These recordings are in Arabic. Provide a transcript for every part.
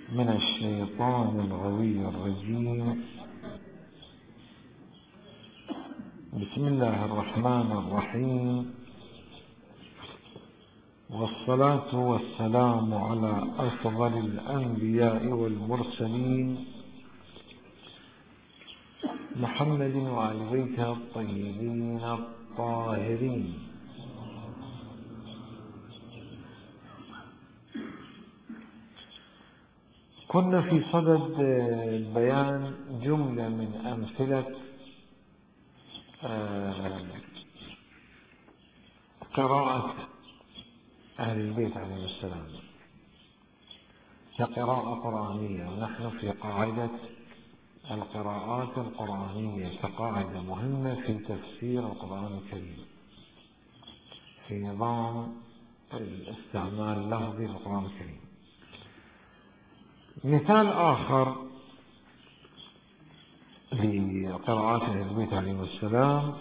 من الشيطان الغوي الرجيم. بسم الله الرحمن الرحيم، والصلاة والسلام على أفضل الأنبياء والمرسلين محمد وآل بيته الطيبين الطاهرين. كنا في صدد بيان جملة من أمثلة قراءة أهل البيت عليهم السلام كقراءة قرآنية، ونحن في قاعدة القراءات القرآنية كقاعدة مهمة في تفسير القرآن الكريم في نظام الاستعمال اللفظي للقرآن الكريم. مثال آخر لقراءات أهل البيت عليهم السلام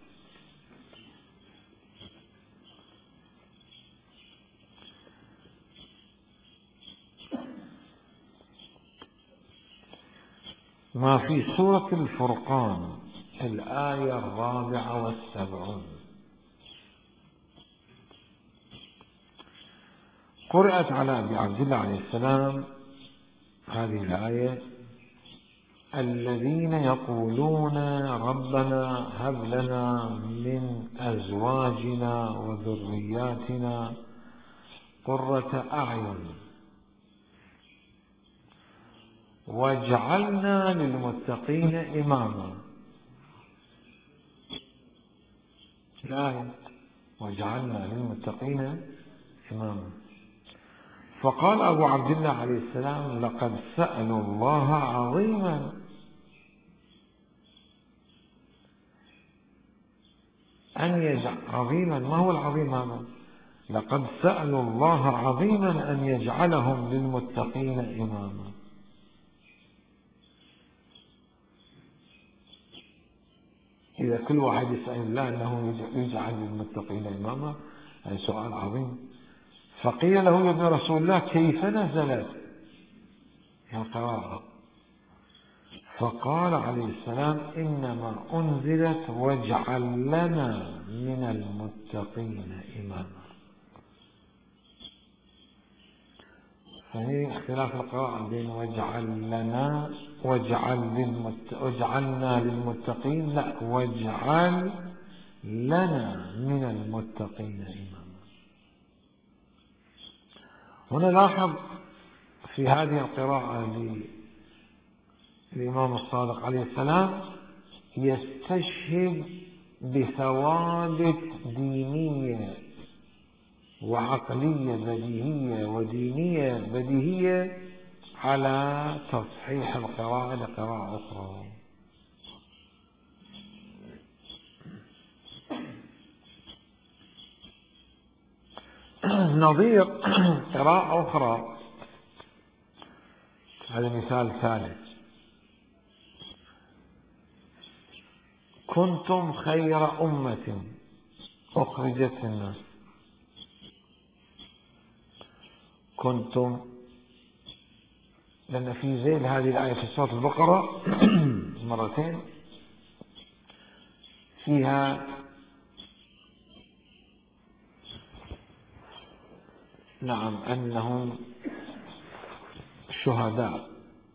ما في سورة الفرقان الآية 74 قرأت على أبي عبد الله عليه السلام هذه الآية: الذين يقولون ربنا هب لنا من أزواجنا وذرياتنا قرة أعين واجعلنا للمتقين إماما. الآية واجعلنا للمتقين إماما. فقال أبو عبد الله عليه السلام: لقد سألوا الله عظيما أن يجعل عظيما. ما هو العظيم هذا؟ لقد سألوا الله عظيما أن يجعلهم للمتقين إماما. إذا كل واحد يسأل الله أنه يجعل للمتقين إماما، هذا سؤال عظيم. فقيل له: يا ابن رسول الله، كيف نزلت القراءة؟ فقال عليه السلام: إنما أنزلت واجعل لنا من المتقين إماما. فهي اختلاف القراءة بين واجعل لنا واجعلنا للمتقين، لا، واجعل لنا من المتقين إماما. هنا لاحظ في هذه القراءة للإمام الصادق عليه السلام يستشهد بثوابت دينية وعقلية بديهية ودينية بديهية على تصحيح القراءة لقراءة أخرى. نظير قراءة أخرى، هذا مثال ثالث: كنتم خير أمة أخرجت للناس. كنتم، لأن في ذيل هذه الآية في سورة البقرة مرتين فيها نعم أنهم شهداء.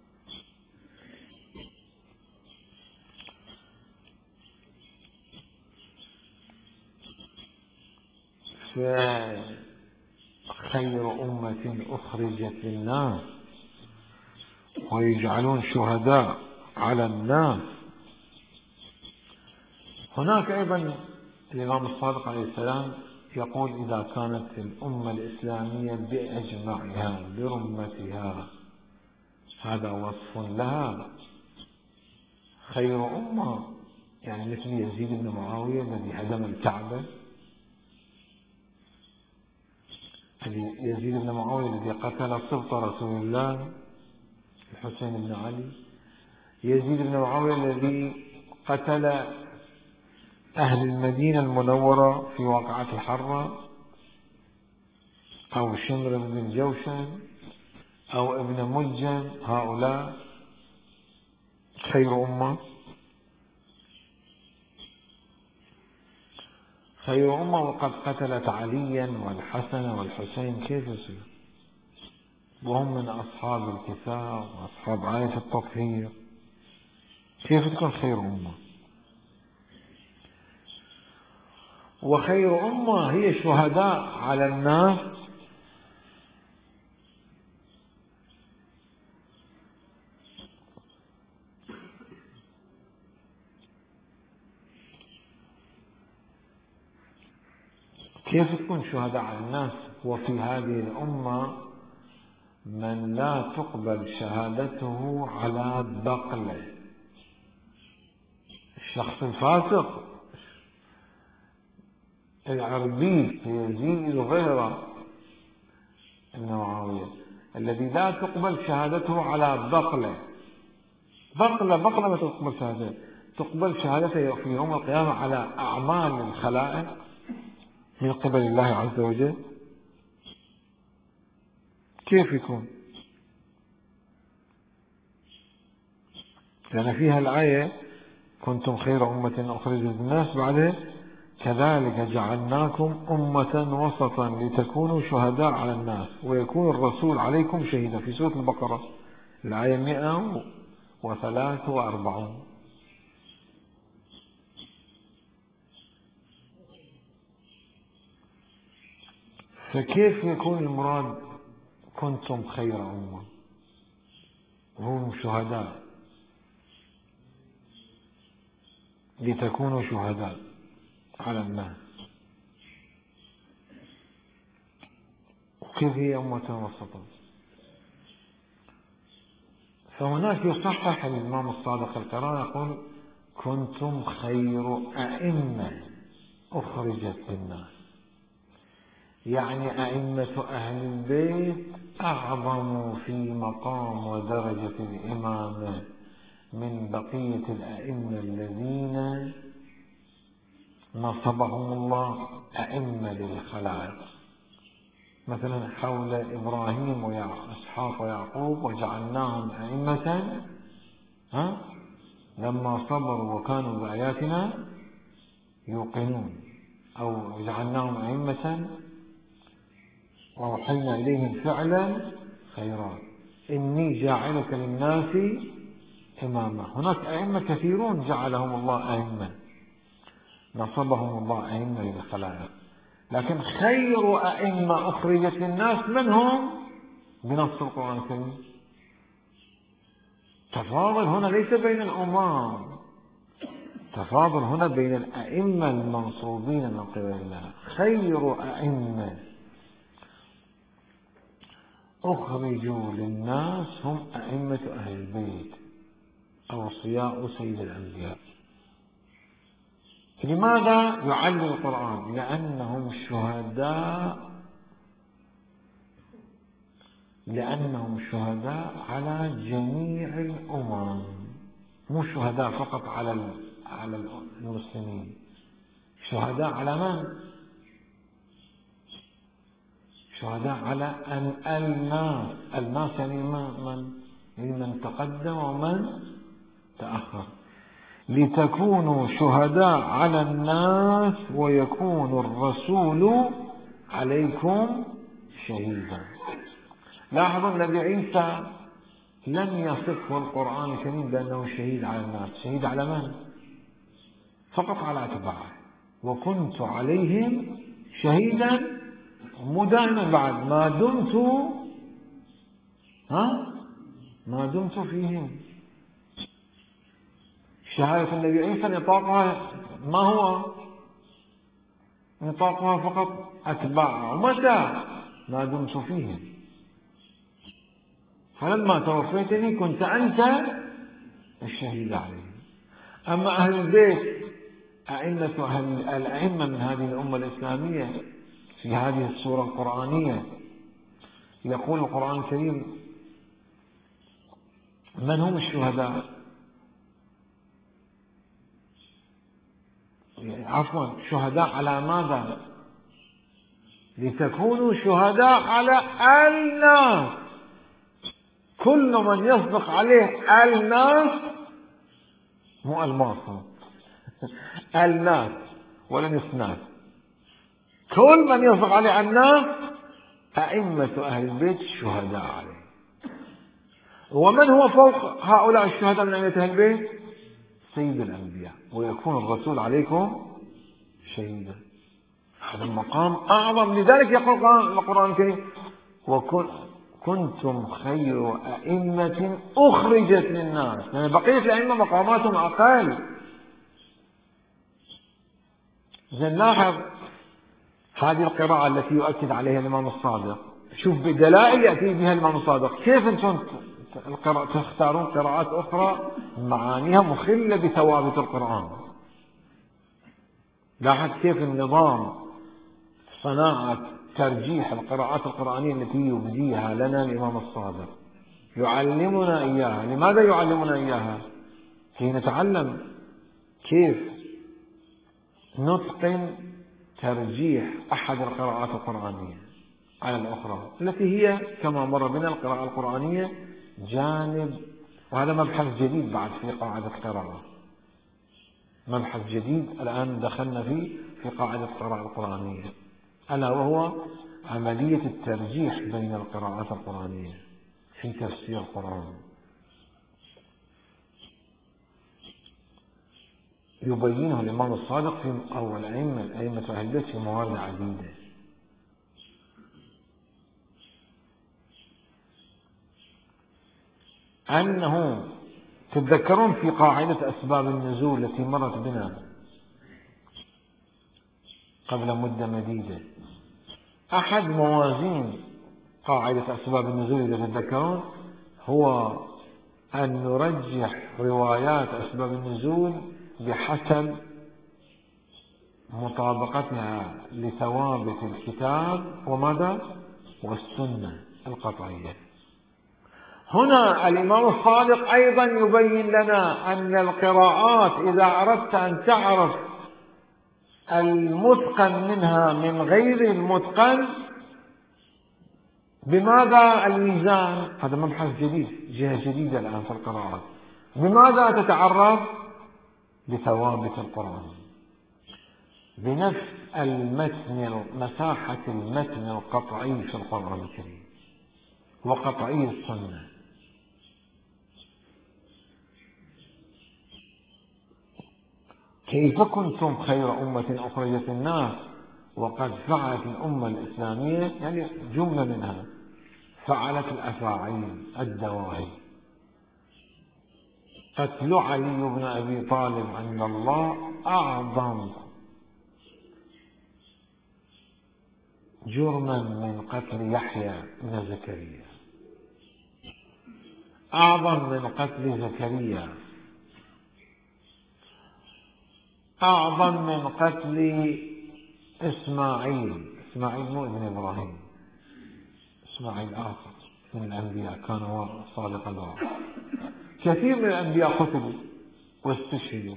خير أمة أخرجت للناس ويجعلون شهداء على الناس. هناك أيضا الإمام الصادق عليه السلام يقول: إذا كانت الأمة الإسلامية بأجمعها برمتها، هذا وصف لها، خير أمة، يعني مثل يزيد بن معاوية الذي هدم الكعبة، يزيد بن معاوية الذي قتل سبط رسول الله الحسين بن علي، يزيد بن معاوية الذي قتل أهل المدينة المنورة في واقعة الحرة، أو شمر بن الجوشن، أو ابن ملجم، هؤلاء خير أمة. خير أمة وقد قتلت عليا والحسن والحسين، كيف يصير وهم من أصحاب الكتاب وأصحاب آية التطهير؟ كيف تكون خير أمة؟ وخير أمة هي شهداء على الناس. كيف تكون شهداء على الناس وفي هذه الأمة من لا تقبل شهادته على بقلة؟ الشخص الفاسق العربي يزيد غيره النوعية الذي لا تقبل شهادته على بقلة. بقلة ما تقبل شهادته، تقبل شهادته في يوم القيامة على أعمال الخلائق من قبل الله عز وجل. كيف يكون؟ لأن فيها الآية كنتم خير أمة أخرجت للناس، بعدها كذلك جعلناكم أمة وسطا لتكونوا شهداء على الناس ويكون الرسول عليكم شهيدا، في سورة البقرة الآية 143. فكيف يكون المراد كنتم خير أمة وهم شهداء لتكونوا شهداء على الناس؟ وكيف هي أمة وسطا؟ فهناك يصحح الإمام الصادق القراءة يقول كنتم خير أئمة أخرجت للناس، يعني أئمة أهل البيت أعظم في مقام ودرجة الإمامة من بقية الأئمة الذين نصبهم الله أئمة للخلائق، مثلا حول إبراهيم وإسحاق ويعقوب وجعلناهم أئمة لما صبروا وكانوا بآياتنا يوقنون، أو جعلناهم أئمة وأوحينا إليهم فعلا خيرات إني جاعلك للناس إماما. هناك أئمة كثيرون جعلهم الله أئمة، نصبهم الله أئمة للخلائق، لكن خير أئمة أخرجت للناس من هم بنص القرآن الكريم؟ تفاضل هنا ليس بين الأمم، تفاضل هنا بين الأئمة المنصوبين من قبل الله. خير أئمة أخرجوا للناس هم أئمة أهل البيت أوصياء سيد الأنبياء. لماذا يعلل القرآن؟ لأنهم شهداء على جميع الأمم، مو شهداء فقط على المسلمين، شهداء على من؟ شهداء على الناس يعني من تقدم ومن تأخر، لتكونوا شهداء على الناس ويكون الرسول عليكم شهيدا. لاحظوا النبي عيسى لم يصفه القرآن الكريم بأنه شهيد على الناس، شهيد على من؟ فقط على أتباعه. وكنت عليهم شهيدا، مو دائما بعد ما دمت فيهم. شهادة النبي عيسى نطاقها ما هو؟ نطاقها فقط أتباعه، ومتى؟ ما دمت فيهم. فلما توفيتني كنت أنت الشهيد عليهم. أما أهل البيت الأئمة من هذه الأمة الإسلامية في هذه السورة القرآنية يقول القرآن الكريم من هم الشهداء؟ عفوا، شهداء على ماذا؟ لتكونوا شهداء على الناس. كل من يصدق عليه الناس، مو الماصر الناس ولم يسناس، كل من يصدق عليه الناس أئمة أهل البيت شهداء عليه. ومن هو فوق هؤلاء الشهداء من أئمة أهل البيت؟ سيد الأنبياء، ويكون الرسول عليكم شهيدا. هذا المقام أعظم، لذلك يقول القرآن الكريم: وكنتم خير أئمة أخرجت للناس. يعني بقية الأئمة مقاماتهم أقل. لاحظ هذه القراءة التي يؤكد عليها الإمام الصادق، شوف بدلائل يأتي بها الإمام الصادق، كيف أنتم تختارون قراءات أخرى معانيها مخلة بثوابت القرآن. لاحظ كيف النظام صناعة ترجيح القراءات القرآنية التي يبديها لنا الإمام الصادق، يعلمنا إياها. لماذا يعلمنا إياها؟ كي نتعلم كيف نتقن ترجيح أحد القراءات القرآنية على الأخرى، التي هي كما مر بنا القراءة القرآنية جانب، وهذا مبحث جديد بعد في قاعدة القراءة، مبحث جديد الآن دخلنا فيه في قاعدة القراءة القرآنية، ألا وهو عملية الترجيح بين القراءات القرآنية في تفسير القرآن. يبينه الإمام الصادق في أول أئمة أهل البيت في موارد عديدة. أنه تتذكرون في قاعدة أسباب النزول التي مرت بنا قبل مدة مديدة، أحد موازين قاعدة أسباب النزول إذا تتذكرون هو أن نرجح روايات أسباب النزول بحسب مطابقتها لثوابت الكتاب وماذا؟ والسنة القطعية. هنا الإمام الصادق أيضا يبين لنا أن القراءات إذا أردت أن تعرف المتقن منها من غير المتقن، بماذا الميزان؟ هذا مبحث جديد، جهة جديدة الآن في القراءات. بماذا تتعرف؟ بثوابت القرآن، بنفس المتن، مساحة المتن القطعي في القرآن الكريم وقطعي السنة. كيف كنتم خير أمة أخرجت الناس وقد فعلت الأمة الإسلامية، يعني جملة منها فعلت الأفاعيل الدواعي. قتل علي بن أبي طالب عند الله أعظم جرما من قتل يحيى بن زكريا، أعظم من قتل زكريا، أعظم من قتل إسماعيل مو ابن إبراهيم، إسماعيل آخر من الأنبياء كان هو صادق الوعد. كثير من الأنبياء قتلوا واستشهدوا.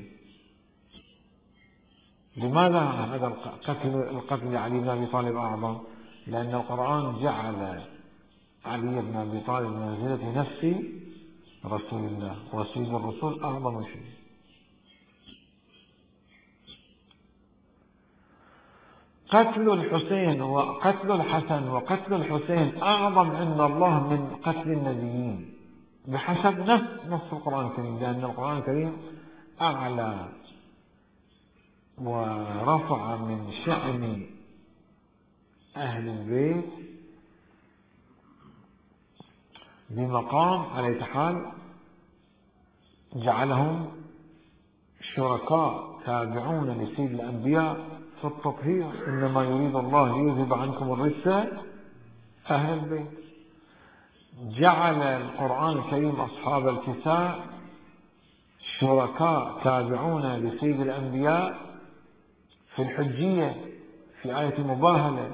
لماذا هذا القتل علي بن أبي طالب أعظم؟ لأن القرآن جعل علي بن أبي طالب بمنزلة نفس رسول الله، وسيد الرسول أعظم شيء. قتل الحسين وقتل الحسن وقتل الحسين أعظم عند الله من قتل النبيين بحسب نص القرآن الكريم، لأن القرآن الكريم أعلى ورفع من شأن أهل البيت بمقام على حال جعلهم شركاء تابعون لسيد الأنبياء في التطهير. إنما يريد الله ليذهب عنكم الرجس أهل البيت. جعل القرآن الكريم أصحاب الكساء شركاء تابعون لسيد الأنبياء في الحجية، في آية مباهلة،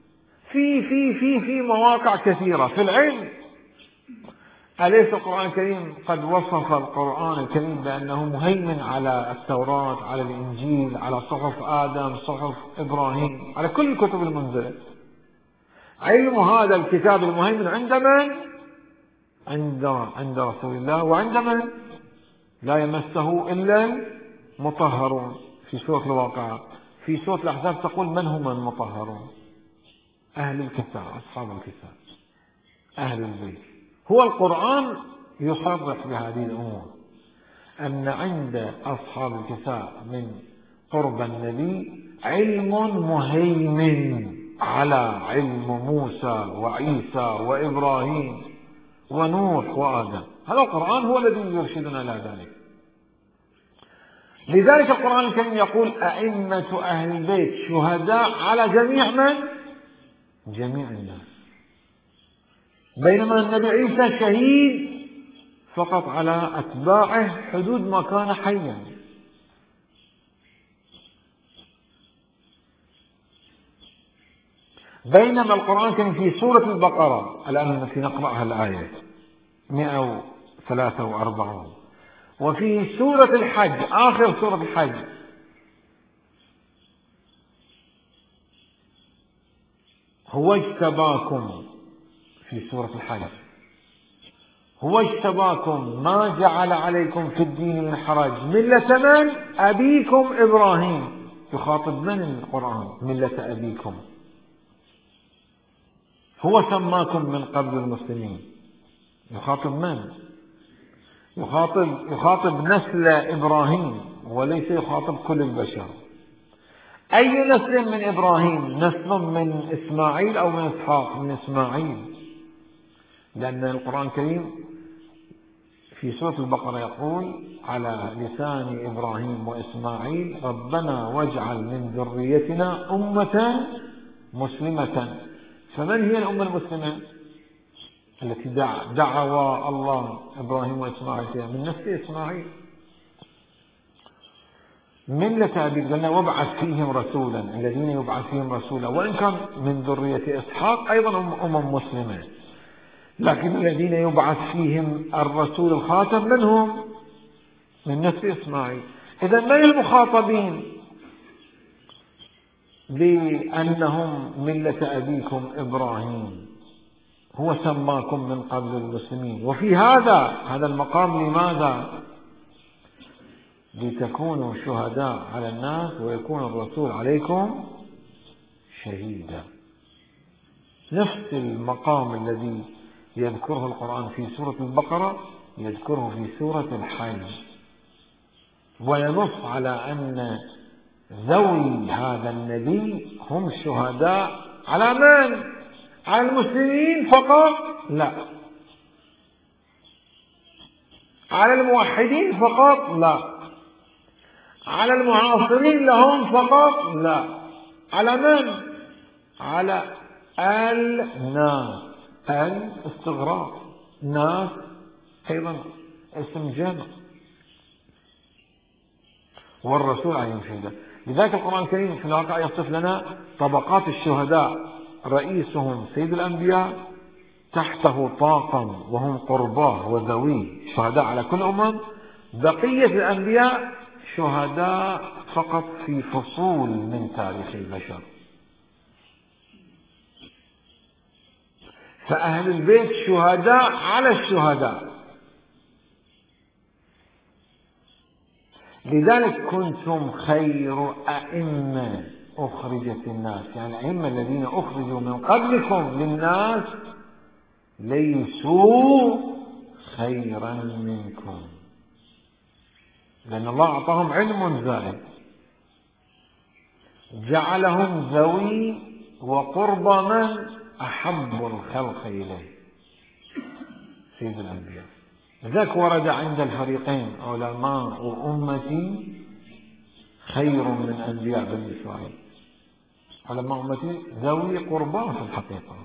في مواقع كثيرة في العلم. أليس القرآن الكريم قد وصف القرآن الكريم بأنه مهيمن على التوراة، على الإنجيل، على صحف آدم، صحف إبراهيم، على كل الكتب المنزلة؟ علم هذا الكتاب المهيمن عند من؟ عند رسول الله وعند من لا يمسه إلا المطهرون في سورة الواقعة. في سورة الأحزاب تقول من هم المطهرون؟ أهل الكتاب، أصحاب الكتاب، أهل البيت. هو القرآن يصرح بهذه الأمور، أن عند أصحاب الكتاب من قرب النبي علم مهيمن على علم موسى وعيسى وإبراهيم ونوح وآدم. هذا القرآن هو الذي يرشدنا إلى ذلك. لذلك القرآن الكريم يقول أئمة أهل البيت شهداء على جميع من؟ جميع الناس. بينما النبي عيسى شهيد فقط على أتباعه حدود ما كان حيا. بينما القرآن كان في سورة البقرة، الآن التي نقرأها الآية 143، وفي سورة الحج آخر سورة الحج هو اجتباكم، في سورة الحج هو اجتباكم ما جعل عليكم في الدين من حرج ملة من؟ أبيكم إبراهيم. يخاطب من القرآن؟ ملة أبيكم. هو سماكم من قبل المسلمين. يخاطب من؟ يخاطب نسل إبراهيم وليس يخاطب كل البشر. أي نسل من إبراهيم؟ نسل من إسماعيل أو من إسحاق؟ من إسماعيل، لأن القرآن الكريم في سورة البقرة يقول على لسان إبراهيم وإسماعيل ربنا واجعل من ذريتنا أمة مسلمة. فمن هي الأمة المسلمة التي دعوا الله إبراهيم وإسماعيل فيها؟ من نسل إسماعيل. ملة أبي قلنا وابعث فيهم رسولا، الذين يبعث فيهم رسولا، وإن كان من ذرية إسحاق أيضا مسلمة، لكن الذين يبعث فيهم الرسول الخاتم منهم؟ من نسل إسماعيل. إذا من المخاطبين بأنهم ملة أبيكم إبراهيم؟ هو سماكم من قبل المسلمين. وفي هذا المقام لماذا؟ لتكونوا شهداء على الناس ويكون الرسول عليكم شهيدا. نفس المقام الذي يذكره القرآن في سورة البقرة يذكره في سورة الحج، وينص على أن ذوي هذا النبي هم شهداء على من؟ على المسلمين فقط؟ لا. على الموحدين فقط؟ لا. على المعاصرين لهم فقط؟ لا. على من؟ على الناس. الاستغراق، ناس أيضا اسم جمع، والرسول عليهم شهيدا. لذلك القرآن الكريم في الواقع يصف لنا طبقات الشهداء، رئيسهم سيد الأنبياء، تحته طاقم وهم قرباه وذويه شهداء على كل أمم، بقية الأنبياء شهداء فقط في فصول من تاريخ البشر. فأهل البيت شهداء على الشهداء. لذلك كنتم خير أئمة أخرجت الناس، يعني الأئمة الذين أخرجوا من قبلكم للناس ليسوا خيرا منكم، لأن الله أعطاهم علم زائد، جعلهم ذوي وقرب من أحب الخلق إليه سيد الأنبياء. ذاك ورد عند الفريقين علماء أمتي خير من أنبياء بني إسرائيل. علماء أمتي ذوي قربان في الحقيقة.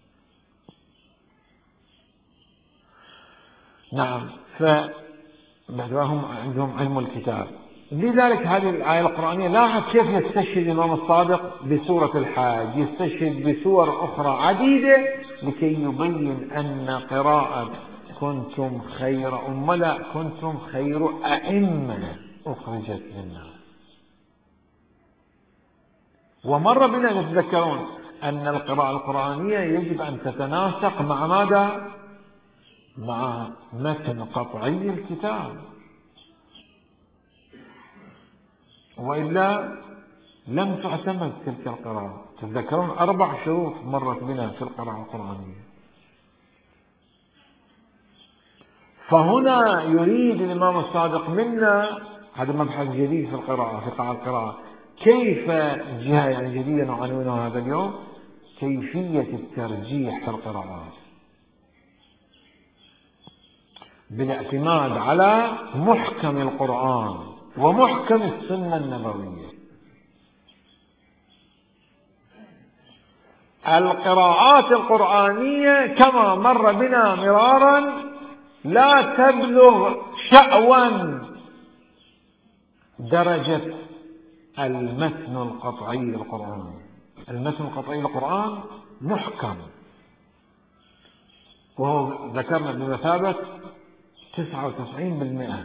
نعم، فهم عندهم علم الكتاب. لذلك هذه الآية القرآنية لاحظ كيف يستشهد الإمام الصادق بسورة الحج، يستشهد بسور أخرى عديدة لكي يبين أن قراءة كنتم خير أمة لا، كنتم خير أئمة أخرجت للناس. ومر بنا تتذكرون أن القراءة القرآنية يجب أن تتناسق مع ماذا؟ مع متن قطعي الكتاب، وإلا لم تعتمد تلك القراءة. تتذكرون 4 شروط مرت بنا في القراءة القرآنية. فهنا يريد الإمام الصادق منا، هذا مبحث جديد في القراءة، في قاع القراءة، كيف جهة يعني جديدة نعنونها هذا اليوم، كيفية الترجيح في القراءات بالاعتماد على محكم القرآن ومحكم السنة النبوية. القراءات القرآنية كما مر بنا مرارا لا تبلغ شأوا درجة المتن القطعي للقرآن. المتن القطعي للقرآن محكم، وهو ذكرنا بمثابة 99%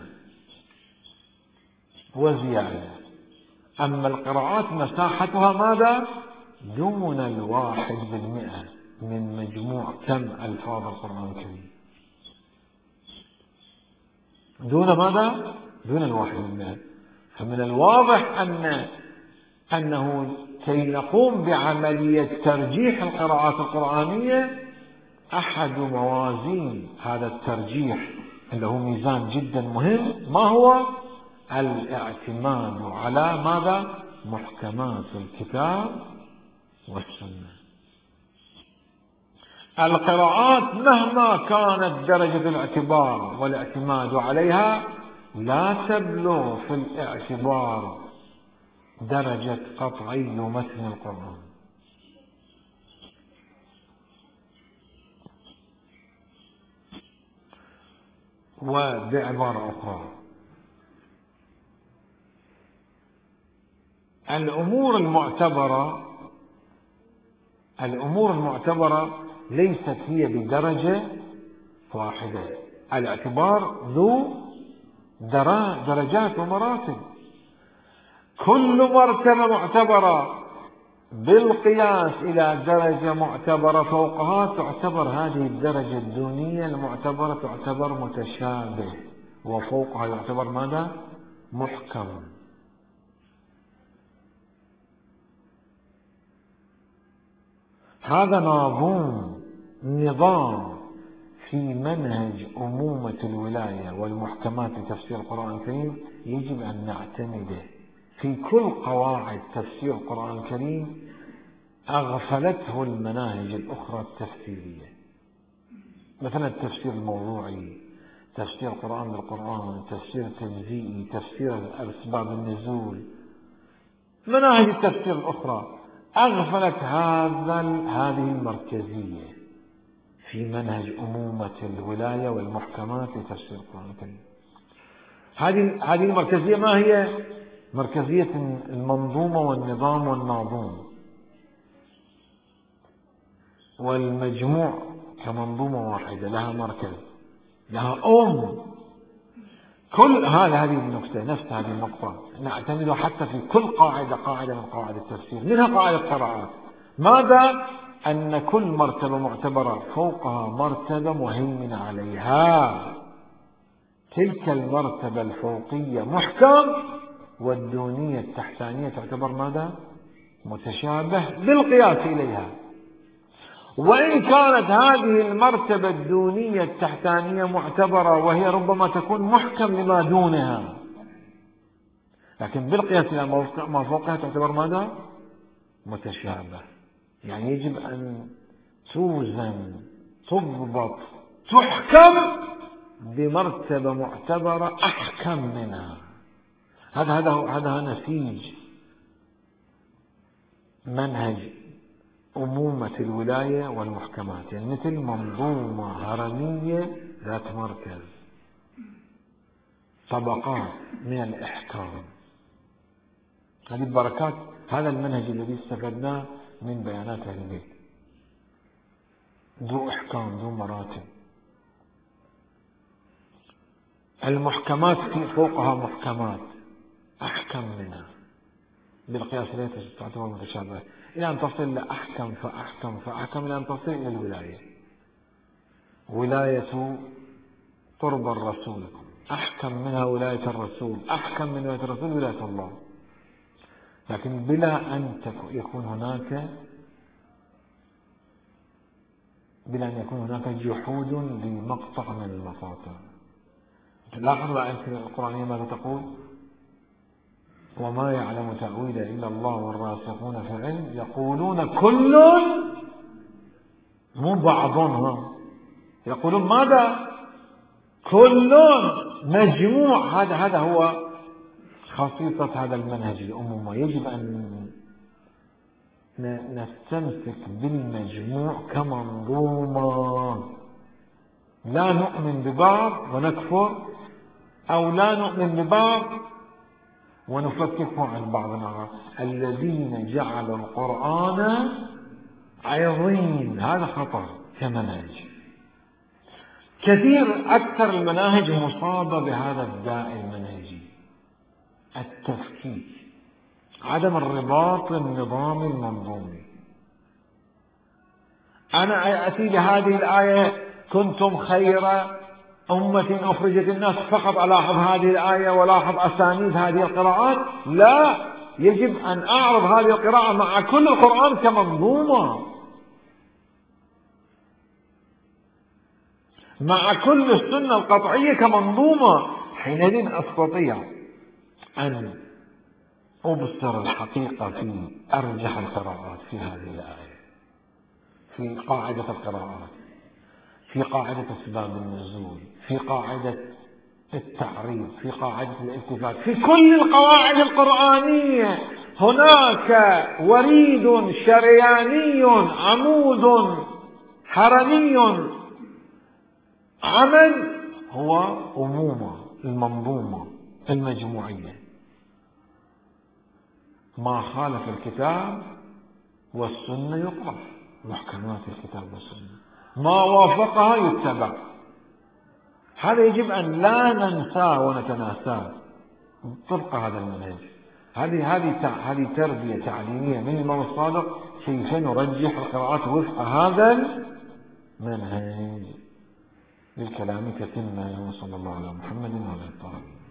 وزيادة. أما القراءات مساحتها ماذا؟ دون 1% من مجموع كم ألفاظ القرآن الكريم. دون ماذا؟ دون 1%. فمن الواضح أنه كي نقوم بعملية ترجيح القراءات القرآنية، أحد موازين هذا الترجيح اللي هو ميزان جدا مهم، ما هو؟ الاعتماد على ماذا؟ محكمات الكتاب والسنة. القراءات مهما كانت درجة الاعتبار والاعتماد عليها لا تبلغ في الاعتبار درجة قطعي متن القرآن. وبعبارة أخرى، الأمور المعتبرة ليست هي بدرجة واحدة. الاعتبار ذو درجات ومراتب. كل مرتبة معتبرة بالقياس إلى درجة معتبرة فوقها تعتبر هذه الدرجة الدونية المعتبرة تعتبر متشابه، وفوقها يعتبر ماذا؟ محكم. هذا نظام في منهج أمومة الولاية والمحكمات لتفسير القرآن الكريم يجب أن نعتمده في كل قواعد تفسير القرآن الكريم أغفلته المناهج الأخرى التفسيرية، مثلا التفسير الموضوعي، تفسير القرآن بالقرآن، تفسير التجزئي، تفسير أسباب النزول. مناهج التفسير الأخرى أغفلت هذه المركزية في منهج أمومة الولاية والمحكمات لتفسير القرآن الكريم. هذه المركزية ما هي؟ مركزية المنظومة والنظام والناظوم والمجموع كمنظومة واحدة لها مركز، لها كل هذه النقطة، نفس هذه النقطة نعتمدها حتى في كل قاعدة من قواعد التفسير، منها قاعدة القراءات. ماذا؟ أن كل مرتبة معتبرة فوقها مرتبة مهيمنة عليها. تلك المرتبة الفوقية محكم، والدونية التحتانية تعتبر ماذا؟ متشابه بالقياس إليها. وإن كانت هذه المرتبة الدونية التحتانية معتبرة وهي ربما تكون محكم لما دونها، لكن بالقياس إلى ما فوقها تعتبر ماذا؟ متشابه. يعني يجب أن توزن، تضبط، تحكم بمرتبة معتبرة أحكم منها. هذا نسيج منهج أمومة الولاية والمحكمات، يعني مثل منظومة هرمية ذات مركز، طبقات من الإحكام. هذه البركات، هذا المنهج الذي استفدناه من بيانات أهل البيت، ذو إحكام، ذو مراتب. المحكمات في فوقها محكمات أحكم منها بالقياس إليها تعتبر متشابهة، إلى أن تصل لأحكم فأحكم فأحكم، إلى أن تصل إلى الولاية، ولاية قرب الرسول، أحكم منها ولاية الرسول، أحكم من ولاية الرسول ولاية الله، لكن بلا أن يكون هناك جحود لمقطع من المقاطع. لاحظوا الآية القرآنية ماذا تقول؟ وما يعلم تأويله إلا الله والراسخون في العلم يقولون كل، مو بعضهم، يقولون ماذا؟ كل، مجموع. هذا هو خصيصة هذا المنهج الأمومة. يجب أن نستمسك بالمجموع كمنظومة، لا نؤمن ببعض ونكفر، أو لا نؤمن ببعض ونفككه عن بعضنا. الذين جعلوا القرآن عظيم، هذا خطر كمنهج. كثير أكثر المناهج مصابة بهذا الداء المنهجي، التفكيك، عدم الرباط النظامي المنظومي. أنا أتي بهذه الآية كنتم خير أمة أخرجت الناس، فقط ألاحظ هذه الآية ولاحظ أسانيد هذه القراءات؟ لا، يجب أن أعرض هذه القراءة مع كل القرآن كمنظومة، مع كل السنة القطعية كمنظومة. حينئذ أستطيع أن أبصر الحقيقة في أرجح القراءات في هذه الآية، في قاعدة القراءات، في قاعدة أسباب النزول، في قاعدة التعريض، في قاعدة الالتفات، في كل القواعد القرآنية هناك وريد شرياني عمود حرمي عمل، هو أمومة المنظومة المجموعية. ما خالف الكتاب والسنة يقرأ، محكمات الكتاب والسنة، ما وافقها يتبع. هذا يجب أن لا ننساه ونتناساه طبق هذا المنهج. هذه تربية تعليمية من الإمام الصادق كيف نرجح القراءات وفق هذا المنهج. للكلام كثير، وصلى الله على محمد وعلى آله.